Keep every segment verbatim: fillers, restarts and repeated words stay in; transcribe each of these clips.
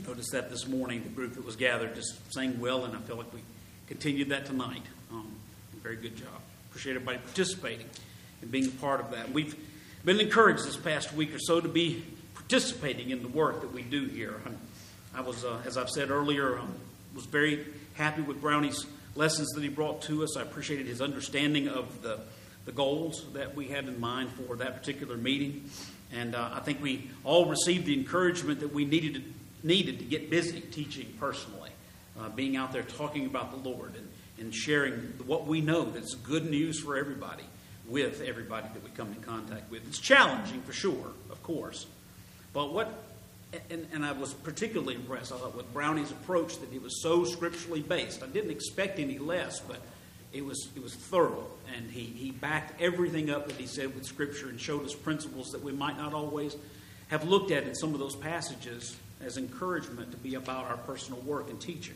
Noticed that this morning, the group that was gathered just sang well, and I feel like we continued that tonight. Um, very good job. Appreciate everybody participating and being a part of that. We've been encouraged this past week or so to be participating in the work that we do here. I was, uh, as I've said earlier, um, was very happy with Brownie's lessons that he brought to us. I appreciated his understanding of the, the goals that we had in mind for that particular meeting. And uh, I think we all received the encouragement that we needed to needed to get busy teaching personally, uh, being out there talking about the Lord and, and sharing what we know that's good news for everybody with everybody that we come in contact with. It's challenging for sure, of course. But what, and, and I was particularly impressed, I thought, with Brownie's approach, that he was so scripturally based. I didn't expect any less, but it was it was thorough. And he, he backed everything up that he said with Scripture and showed us principles that we might not always have looked at in some of those passages as encouragement to be about our personal work and teaching.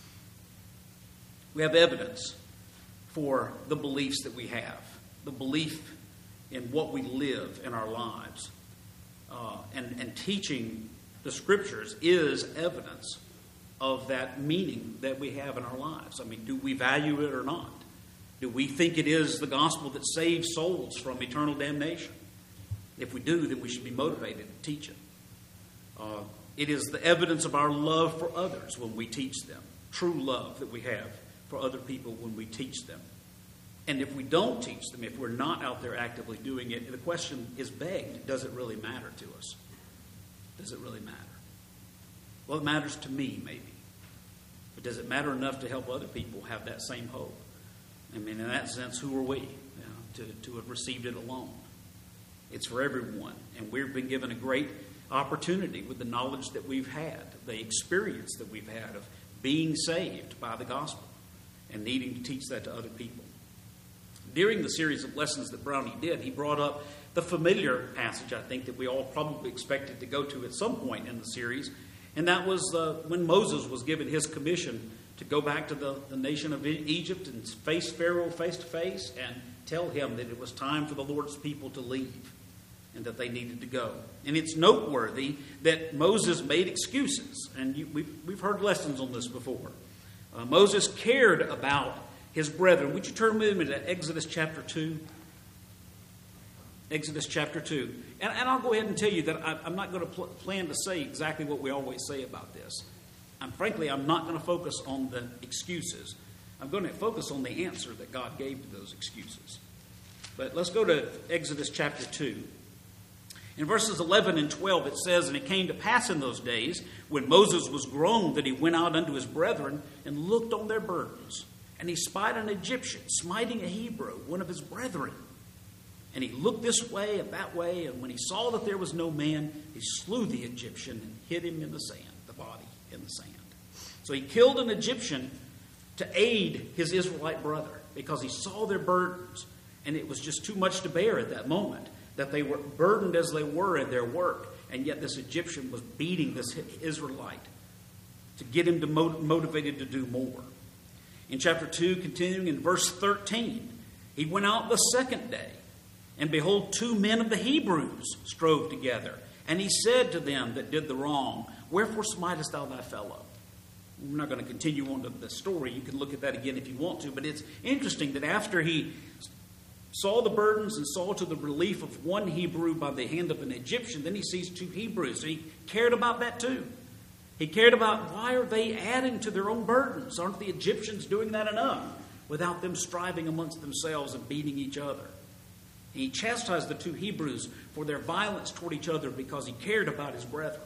We have evidence for the beliefs that we have, the belief in what we live in our lives. Uh, and, and teaching the Scriptures is evidence of that meaning that we have in our lives. I mean, do we value it or not? Do we think it is the gospel that saves souls from eternal damnation? If we do, then we should be motivated to teach it. Uh, It is the evidence of our love for others when we teach them. True love that we have for other people when we teach them. And if we don't teach them, if we're not out there actively doing it, the question is begged, does it really matter to us? Does it really matter? Well, it matters to me, maybe. But does it matter enough to help other people have that same hope? I mean, in that sense, who are we, you know, to, to have received it alone? It's for everyone. And we've been given a great opportunity with the knowledge that we've had, the experience that we've had of being saved by the gospel and needing to teach that to other people. During the series of lessons that Brownie did, he brought up the familiar passage, I think, that we all probably expected to go to at some point in the series, and that was uh, when Moses was given his commission to go back to the, the nation of Egypt and face Pharaoh face to face and tell him that it was time for the Lord's people to leave and that they needed to go. And it's noteworthy that Moses made excuses. And you, we've, we've heard lessons on this before. Uh, Moses cared about his brethren. Would you turn with me to Exodus chapter two? Exodus chapter two. And, and I'll go ahead and tell you that I, I'm not going to pl- plan to say exactly what we always say about this. I'm, frankly, I'm not going to focus on the excuses. I'm going to focus on the answer that God gave to those excuses. But let's go to Exodus chapter two. In verses eleven and twelve it says, "And it came to pass in those days, when Moses was grown, that he went out unto his brethren, and looked on their burdens. And he spied an Egyptian, smiting a Hebrew, one of his brethren. And he looked this way and that way, and when he saw that there was no man, he slew the Egyptian and hid him in the sand, the body in the sand." So he killed an Egyptian to aid his Israelite brother, because he saw their burdens, and it was just too much to bear at that moment, that they were burdened as they were in their work, and yet this Egyptian was beating this Israelite to get him to mot- motivated to do more. In chapter two, continuing in verse thirteen, "He went out the second day, and behold, two men of the Hebrews strove together. And he said to them that did the wrong, Wherefore smitest thou thy fellow?" We're not going to continue on to the story. You can look at that again if you want to. But it's interesting that after he saw the burdens and saw to the relief of one Hebrew by the hand of an Egyptian, then he sees two Hebrews. So he cared about that too. He cared about, why are they adding to their own burdens? Aren't the Egyptians doing that enough without them striving amongst themselves and beating each other? And he chastised the two Hebrews for their violence toward each other because he cared about his brethren.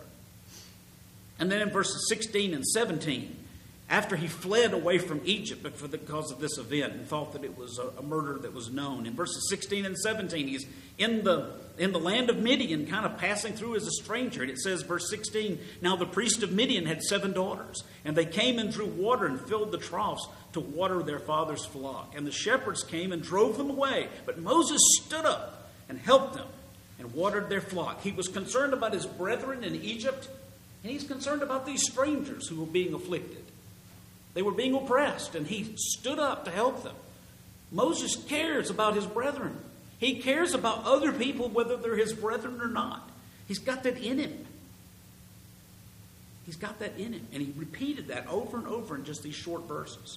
And then in verses sixteen and seventeen, after he fled away from Egypt because of this event and thought that it was a murder that was known, in verses sixteen and seventeen, he's in the in the land of Midian, kind of passing through as a stranger. And it says, verse sixteen, "Now the priest of Midian had seven daughters, and they came and drew water and filled the troughs to water their father's flock. And the shepherds came and drove them away. But Moses stood up and helped them and watered their flock." He was concerned about his brethren in Egypt, and he's concerned about these strangers who were being afflicted. They were being oppressed, and he stood up to help them. Moses cares about his brethren. He cares about other people, whether they're his brethren or not. He's got that in him. He's got that in him. And he repeated that over and over in just these short verses.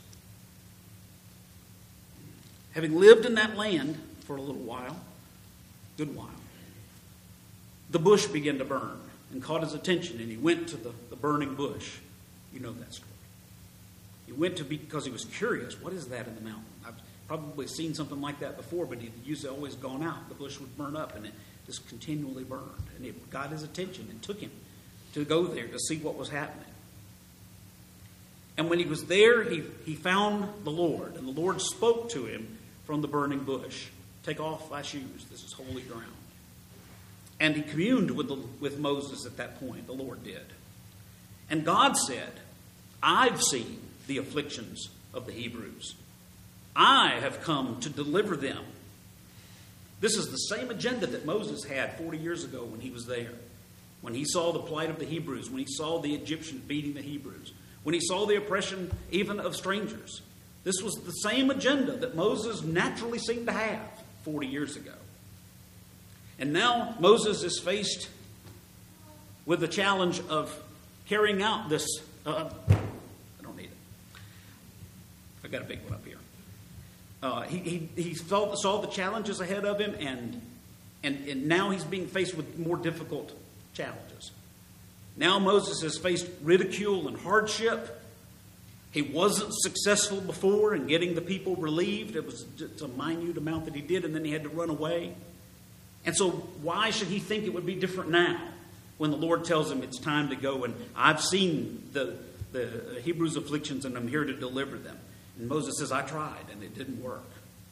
Having lived in that land for a little while, good while, the bush began to burn and caught his attention, and he went to the, the burning bush. You know that story. He went to be, because he was curious, what is that in the mountain? I've probably seen something like that before, but he usually always gone out. The bush would burn up, and it just continually burned. And it got his attention and took him to go there to see what was happening. And when he was there, he, he found the Lord, and the Lord spoke to him from the burning bush. Take off thy shoes. This is holy ground. And he communed with, the, with Moses at that point. The Lord did. And God said, I've seen the afflictions of the Hebrews. I have come to deliver them. This is the same agenda that Moses had forty years ago when he was there. When he saw the plight of the Hebrews. When he saw the Egyptians beating the Hebrews. When he saw the oppression even of strangers. This was the same agenda that Moses naturally seemed to have forty years ago. And now Moses is faced with the challenge of carrying out this. Uh, I don't need it. I got a big one up here. Uh, he he, he saw, saw the challenges ahead of him, and, and, and now he's being faced with more difficult challenges. Now Moses has faced ridicule and hardship. He wasn't successful before in getting the people relieved. It was just a minute amount that he did, and then he had to run away. And so why should he think it would be different now when the Lord tells him it's time to go, and I've seen the, the Hebrews' afflictions, and I'm here to deliver them. And Moses says, I tried, and it didn't work.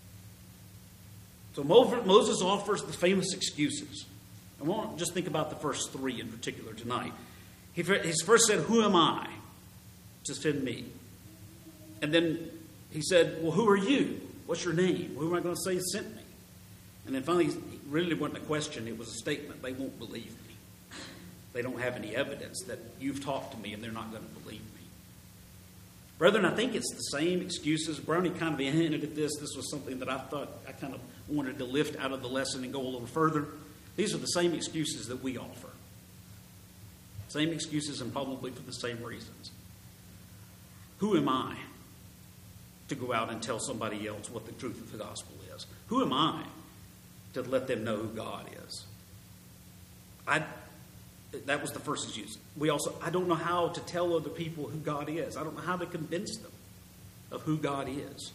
So Moses offers the famous excuses. I won't just think about the first three in particular tonight. He first said, who am I to send me? And then he said, well, who are you? What's your name? Who am I going to say sent me? And then finally, it really wasn't a question. It was a statement. They won't believe me. They don't have any evidence that you've talked to me, and they're not going to believe me. Brethren, I think it's the same excuses. Brownie kind of hinted at this. This was something that I thought I kind of wanted to lift out of the lesson and go a little further. These are the same excuses that we offer. Same excuses, and probably for the same reasons. Who am I to go out and tell somebody else what the truth of the gospel is? Who am I to let them know who God is? I, that was the first excuse. We also, I don't know how to tell other people who God is. I don't know how to convince them of who God is.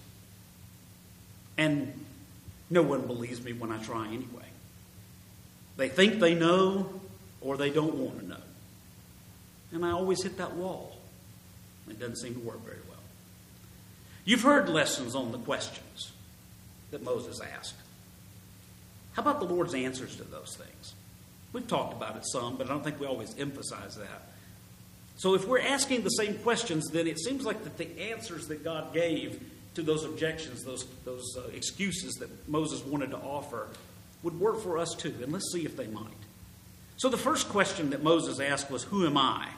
And no one believes me when I try anyway. They think they know, or they don't want to know. And I always hit that wall. It doesn't seem to work very well. You've heard lessons on the questions that Moses asked. How about the Lord's answers to those things? We've talked about it some, but I don't think we always emphasize that. So if we're asking the same questions, then it seems like that the answers that God gave to those objections, those, those uh, excuses that Moses wanted to offer, would work for us too. And let's see if they might. So the first question that Moses asked was, who am I?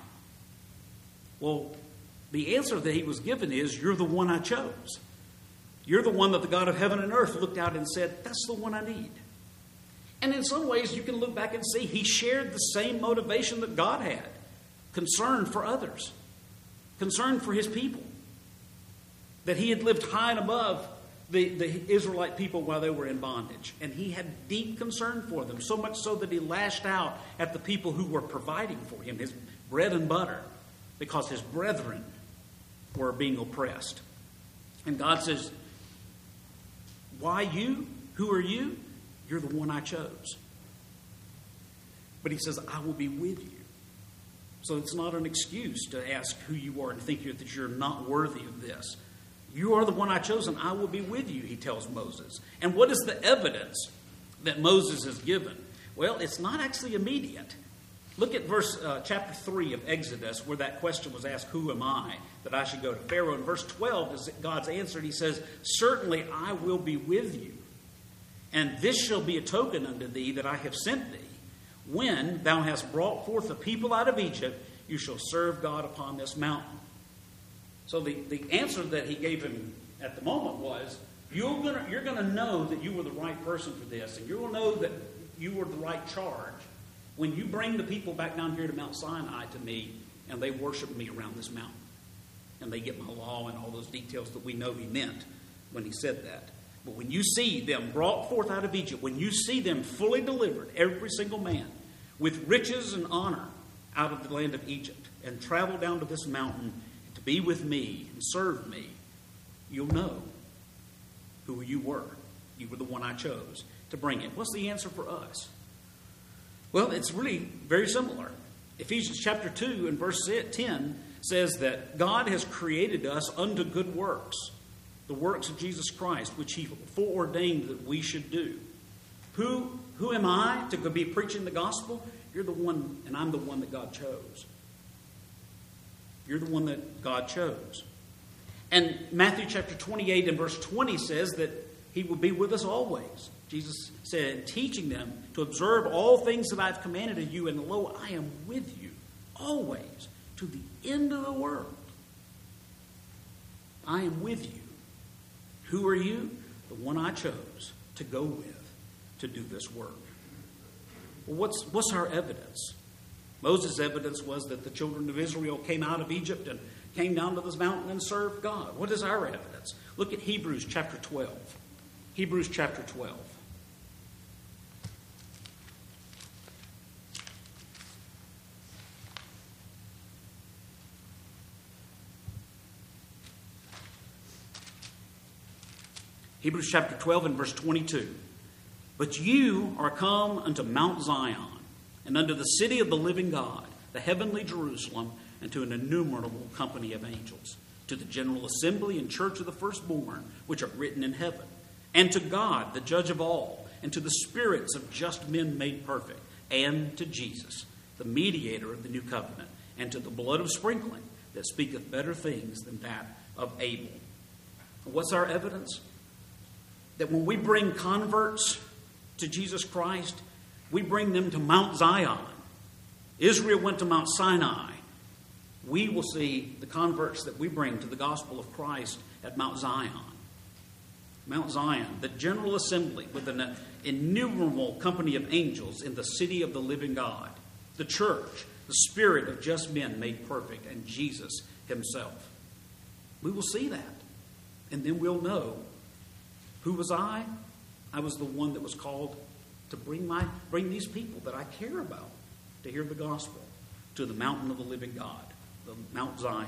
Well, the answer that he was given is, you're the one I chose. You're the one that the God of heaven and earth looked out and said, that's the one I need. And in some ways, you can look back and see he shared the same motivation that God had. Concern for others. Concern for his people. That he had lived high and above the, the Israelite people while they were in bondage. And he had deep concern for them. So much so that he lashed out at the people who were providing for him his bread and butter. Because his brethren were being oppressed. And God says, why you? Who are you? You're the one I chose. But he says, I will be with you. So it's not an excuse to ask who you are and think that you're not worthy of this. You are the one I chose, and I will be with you, he tells Moses. And what is the evidence that Moses has given? Well, it's not actually immediate. Look at verse uh, chapter three of Exodus, where that question was asked, who am I that I should go to Pharaoh? In verse twelve is God's answer. He says, certainly I will be with you. And this shall be a token unto thee that I have sent thee. When thou hast brought forth the people out of Egypt, you shall serve God upon this mountain. So the, the answer that he gave him at the moment was, you're going you're going to know that you were the right person for this. And you'll know that you were the right charge when you bring the people back down here to Mount Sinai to me and they worship me around this mountain. And they get my law and all those details that we know he meant when he said that. But when you see them brought forth out of Egypt, when you see them fully delivered, every single man, with riches and honor out of the land of Egypt, and travel down to this mountain to be with me and serve me, you'll know who you were. You were the one I chose to bring it. What's the answer for us? Well, it's really very similar. Ephesians chapter two and verse ten says that God has created us unto good works, the works of Jesus Christ, which he foreordained that we should do. Who, who am I to be preaching the gospel? You're the one, and I'm the one that God chose. You're the one that God chose. And Matthew chapter twenty-eight and verse twenty says that he will be with us always. Jesus said, teaching them to observe all things that I've commanded you, and lo, I am with you always to the end of the world. I am with you. Who are you? The one I chose to go with to do this work. Well, what's, what's our evidence? Moses' evidence was that the children of Israel came out of Egypt and came down to this mountain and served God. What is our evidence? Look at Hebrews chapter twelve. Hebrews chapter twelve. Hebrews chapter twelve and verse twenty-two. But you are come unto Mount Zion, and unto the city of the living God, the heavenly Jerusalem, and to an innumerable company of angels, to the general assembly and church of the firstborn, which are written in heaven, and to God, the judge of all, and to the spirits of just men made perfect, and to Jesus, the mediator of the new covenant, and to the blood of sprinkling that speaketh better things than that of Abel. What's our evidence? That when we bring converts to Jesus Christ, we bring them to Mount Zion. Israel went to Mount Sinai. We will see the converts that we bring to the gospel of Christ at Mount Zion. Mount Zion, the general assembly with an innumerable company of angels in the city of the living God. The church, the spirit of just men made perfect, and Jesus himself. We will see that. And then we'll know, who was I? I was the one that was called to bring my bring these people that I care about to hear the gospel to the mountain of the living God, the Mount Zion.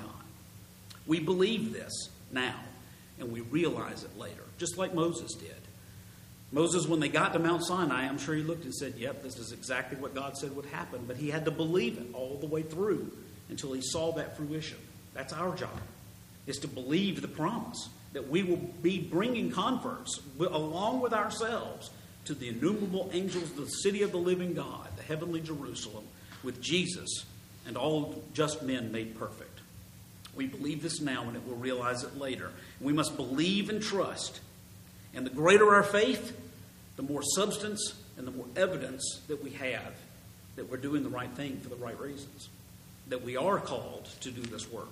We believe this now, and we realize it later, just like Moses did. Moses, when they got to Mount Sinai, I'm sure he looked and said, yep, this is exactly what God said would happen. But he had to believe it all the way through until he saw that fruition. That's our job, is to believe the promise that we will be bringing converts along with ourselves to the innumerable angels of the city of the living God, the heavenly Jerusalem, with Jesus and all just men made perfect. We believe this now, and it will realize it later. We must believe and trust. And the greater our faith, the more substance and the more evidence that we have that we're doing the right thing for the right reasons, that we are called to do this work.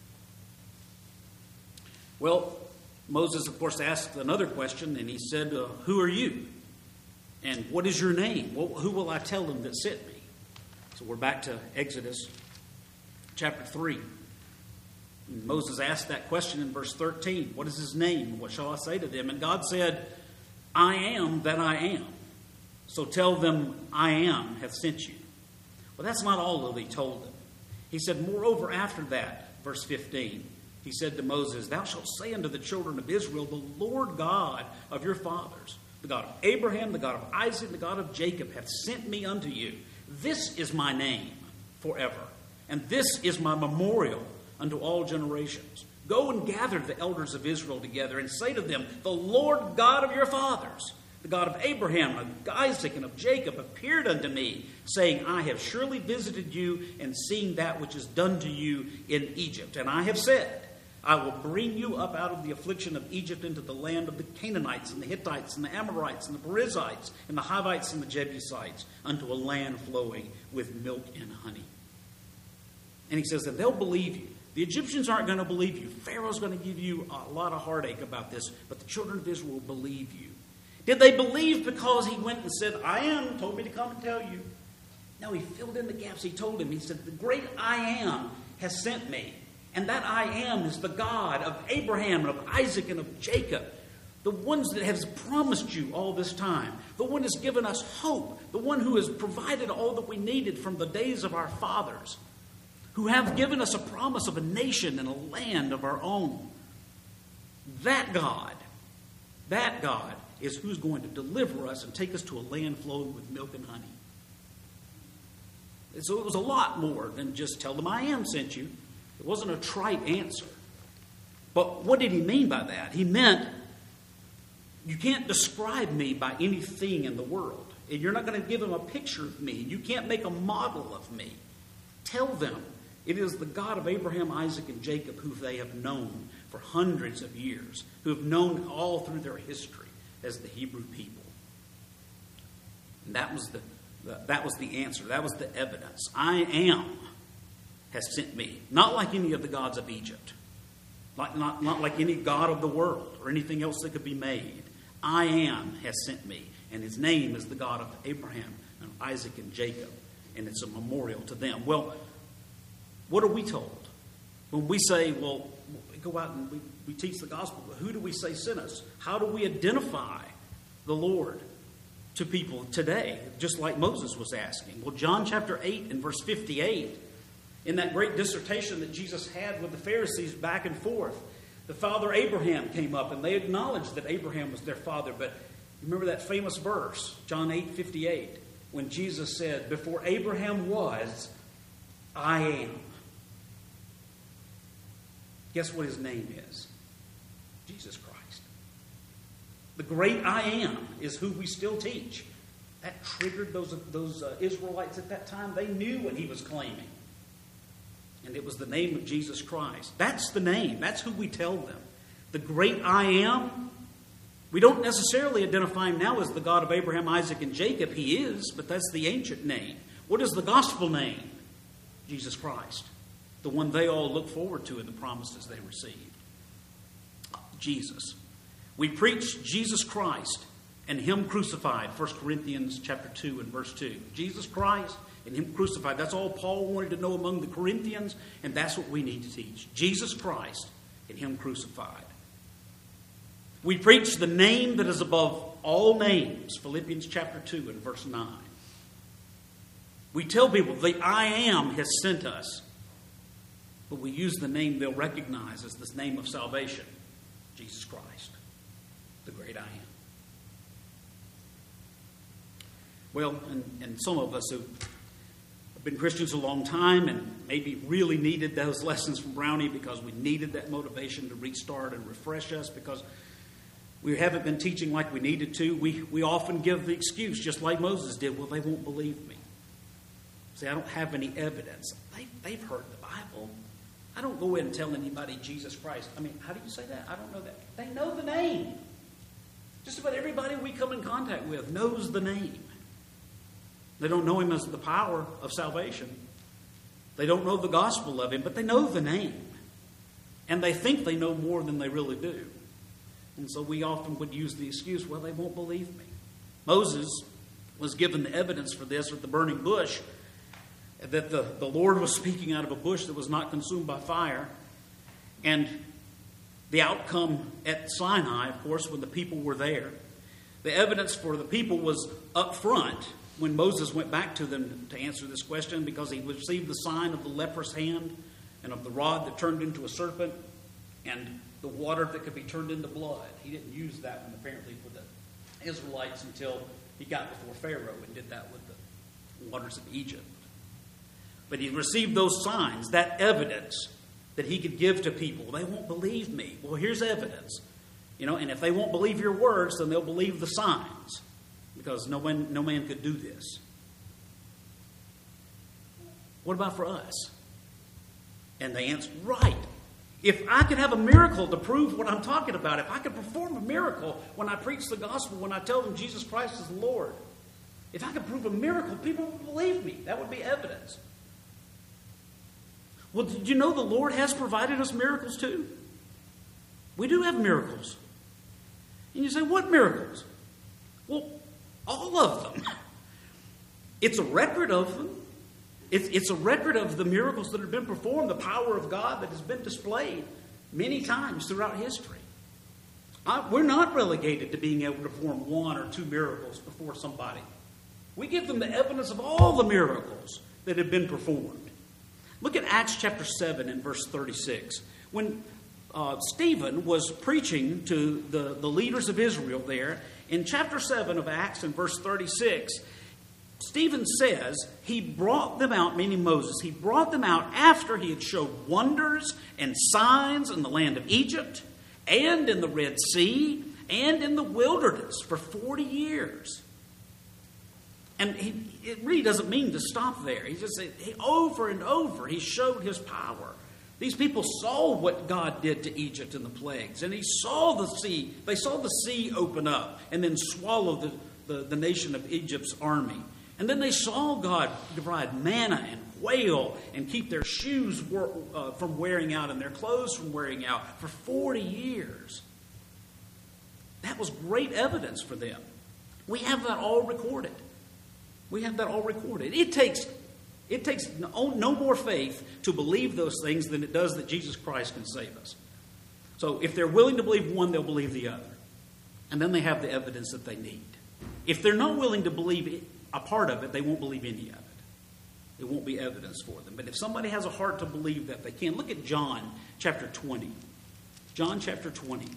Well, Moses, of course, asked another question, and he said, uh, who are you? And what is your name? Well, who will I tell them that sent me? So we're back to Exodus chapter three. And Moses asked that question in verse thirteen. What is his name? What shall I say to them? And God said, I am that I am. So tell them, I am hath sent you. Well, that's not all that he told them. He said, moreover, after that, verse fifteen, he said to Moses, thou shalt say unto the children of Israel, the Lord God of your fathers, the God of Abraham, the God of Isaac, the God of Jacob, hath sent me unto you. This is my name forever, and this is my memorial unto all generations. Go and gather the elders of Israel together, and say to them, the Lord God of your fathers, the God of Abraham, of Isaac, and of Jacob, appeared unto me, saying, I have surely visited you and seen that which is done to you in Egypt. And I have said, I will bring you up out of the affliction of Egypt into the land of the Canaanites and the Hittites and the Amorites and the Perizzites and the Hivites and the Jebusites, unto a land flowing with milk and honey. And he says that they'll believe you. The Egyptians aren't going to believe you. Pharaoh's going to give you a lot of heartache about this, but the children of Israel will believe you. Did they believe because he went and said, I am, told me to come and tell you? No, he filled in the gaps. He told him, he said, the great I am has sent me. And that I am is the God of Abraham and of Isaac and of Jacob. The ones that has promised you all this time. The one has given us hope. The one who has provided all that we needed from the days of our fathers. Who have given us a promise of a nation and a land of our own. That God, that God is who's going to deliver us and take us to a land flowing with milk and honey. And so it was a lot more than just tell them I am sent you. It wasn't a trite answer. But what did he mean by that? He meant you can't describe me by anything in the world. And you're not going to give them a picture of me. You can't make a model of me. Tell them it is the God of Abraham, Isaac, and Jacob who they have known for hundreds of years, who have known all through their history as the Hebrew people. And that was the, the that was the answer. That was the evidence. I am has sent me. Not like any of the gods of Egypt. Like, not, not like any god of the world or anything else that could be made. I am has sent me. And his name is the God of Abraham and Isaac and Jacob. And it's a memorial to them. Well, what are we told? When we say, well, we go out and we, we teach the gospel, but who do we say sent us? How do we identify the Lord to people today? Just like Moses was asking. Well, John chapter eight and verse fifty-eight, in that great dissertation that Jesus had with the Pharisees back and forth, the father Abraham came up and they acknowledged that Abraham was their father. But remember that famous verse, John eight fifty-eight, when Jesus said, before Abraham was, I am. Guess what his name is? Jesus Christ. The great I am is who we still teach. That triggered those, those uh, Israelites at that time. They knew what he was claiming. And it was the name of Jesus Christ. That's the name. That's who we tell them. The great I am. We don't necessarily identify him now as the God of Abraham, Isaac, and Jacob. He is, but that's the ancient name. What is the gospel name? Jesus Christ. The one they all look forward to in the promises they received. Jesus. We preach Jesus Christ and him crucified. First Corinthians chapter two and verse two. Jesus Christ and him crucified. That's all Paul wanted to know among the Corinthians, and that's what we need to teach. Jesus Christ and him crucified. We preach the name that is above all names. Philippians chapter two and verse nine. We tell people the I am has sent us. But we use the name they'll recognize as this name of salvation. Jesus Christ. The great I am. Well, and, and some of us who have been Christians a long time and maybe really needed those lessons from Brownie because we needed that motivation to restart and refresh us because we haven't been teaching like we needed to. We, we often give the excuse, just like Moses did, well, they won't believe me. See, I don't have any evidence. They, they've heard the Bible. I don't go in and tell anybody Jesus Christ. I mean, how do you say that? I don't know that. They know the name. Just about everybody we come in contact with knows the name. They don't know him as the power of salvation. They don't know the gospel of him, but they know the name. And they think they know more than they really do. And so we often would use the excuse, well, they won't believe me. Moses was given the evidence for this with the burning bush, that the, the Lord was speaking out of a bush that was not consumed by fire. And the outcome at Sinai, of course, when the people were there, the evidence for the people was up front when Moses went back to them to answer this question, because he received the sign of the leprous hand and of the rod that turned into a serpent and the water that could be turned into blood. He didn't use that one apparently for the Israelites until he got before Pharaoh and did that with the waters of Egypt. But he received those signs, that evidence that he could give to people. They won't believe me. Well, here's evidence. You know, and if they won't believe your words, then they'll believe the signs. Because no one, no man could do this. What about for us? And they answered, right. If I could have a miracle to prove what I'm talking about, if I could perform a miracle when I preach the gospel, when I tell them Jesus Christ is the Lord, if I could prove a miracle, people would believe me. That would be evidence. Well, did you know the Lord has provided us miracles too? We do have miracles. And you say, what miracles? Well, all of them. It's a record of them. It's, it's a record of the miracles that have been performed, the power of God that has been displayed many times throughout history. I, we're not relegated to being able to perform one or two miracles before somebody. We give them the evidence of all the miracles that have been performed. Look at Acts chapter seven and verse thirty-six. When uh, Stephen was preaching to the, the leaders of Israel there, in chapter seven of Acts and verse thirty-six, Stephen says he brought them out, meaning Moses, he brought them out after he had showed wonders and signs in the land of Egypt and in the Red Sea and in the wilderness for forty years. And he, it really doesn't mean to stop there. He just he, over and over he showed his power. These people saw what God did to Egypt in the plagues, and he saw the sea. They saw the sea open up and then swallow the, the, the nation of Egypt's army. And then they saw God provide manna and quail and keep their shoes wor- uh, from wearing out and their clothes from wearing out for forty years. That was great evidence for them. We have that all recorded. We have that all recorded. It takes, it takes no, no more faith to believe those things than it does that Jesus Christ can save us. So if they're willing to believe one, they'll believe the other. And then they have the evidence that they need. If they're not willing to believe a part of it, they won't believe any of it. It won't be evidence for them. But if somebody has a heart to believe that, they can. Look at John chapter twenty. John chapter twenty.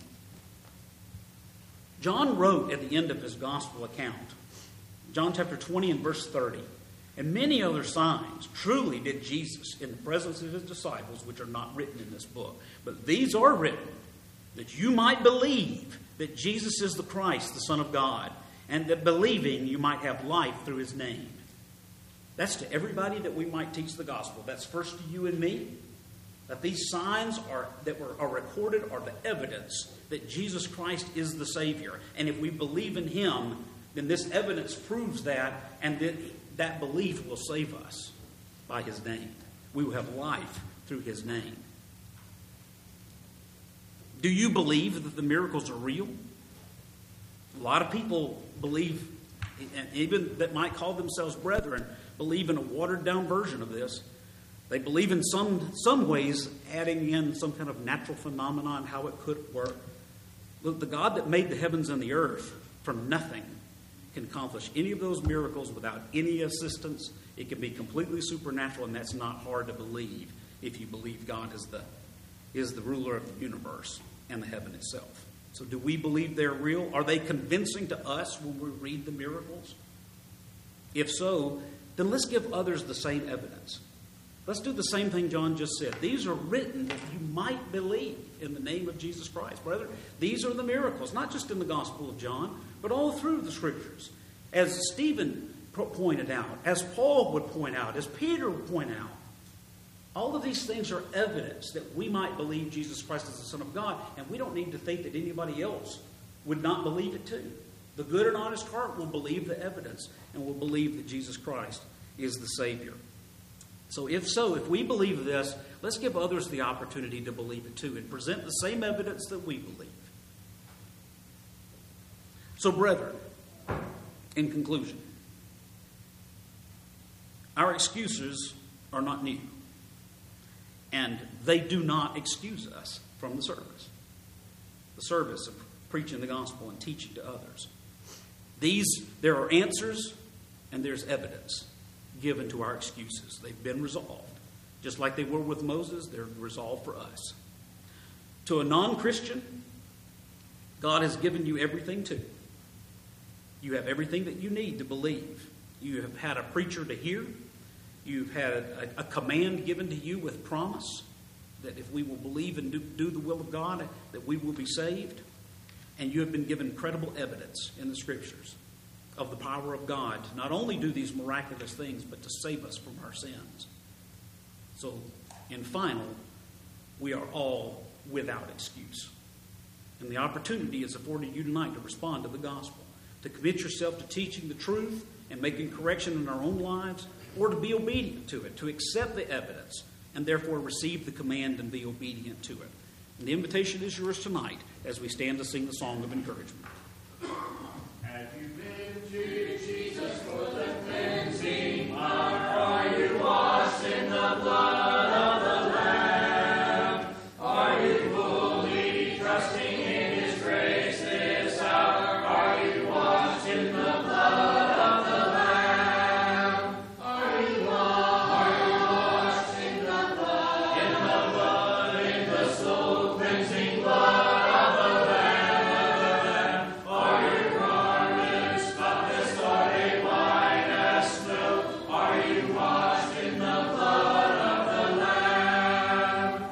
John wrote at the end of his gospel account, John chapter twenty and verse thirty, and many other signs truly did Jesus in the presence of his disciples, which are not written in this book. But these are written that you might believe that Jesus is the Christ, the Son of God, and that believing you might have life through his name. That's to everybody that we might teach the gospel. That's first to you and me. That these signs are that were are recorded are the evidence that Jesus Christ is the Savior. And if we believe in him, then this evidence proves that, and that that belief will save us by his name. We will have life through his name. Do you believe that the miracles are real? A lot of people believe, and even that might call themselves brethren, believe in a watered-down version of this. They believe in some, some ways adding in some kind of natural phenomenon, how it could work. Look, the God that made the heavens and the earth from nothing can accomplish any of those miracles without any assistance. It can be completely supernatural, and that's not hard to believe if you believe God is the, is the ruler of the universe and the heaven itself. So do we believe they're real? Are they convincing to us when we read the miracles? If so, then let's give others the same evidence. Let's do the same thing John just said. These are written that you might believe in the name of Jesus Christ. Brother, these are the miracles, not just in the Gospel of John, but all through the Scriptures. As Stephen pointed out, as Paul would point out, as Peter would point out, all of these things are evidence that we might believe Jesus Christ is the Son of God, and we don't need to think that anybody else would not believe it too. The good and honest heart will believe the evidence and will believe that Jesus Christ is the Savior. So if so, if we believe this, let's give others the opportunity to believe it too and present the same evidence that we believe. So, brethren, in conclusion, our excuses are not new, and they do not excuse us from the service, the service of preaching the gospel and teaching to others. These, there are answers and there's evidence given to our excuses. They've been resolved. Just like they were with Moses, they're resolved for us. To a non-Christian, God has given you everything too. You have everything that you need to believe. You have had a preacher to hear. You've had a, a command given to you with promise that if we will believe and do, do the will of God, that we will be saved. And you have been given credible evidence in the Scriptures of the power of God to not only do these miraculous things, but to save us from our sins. So, in final, we are all without excuse. And the opportunity is afforded you tonight to respond to the gospel, to commit yourself to teaching the truth and making correction in our own lives, or to be obedient to it, to accept the evidence, and therefore receive the command and be obedient to it. And the invitation is yours tonight as we stand to sing the song of encouragement. As you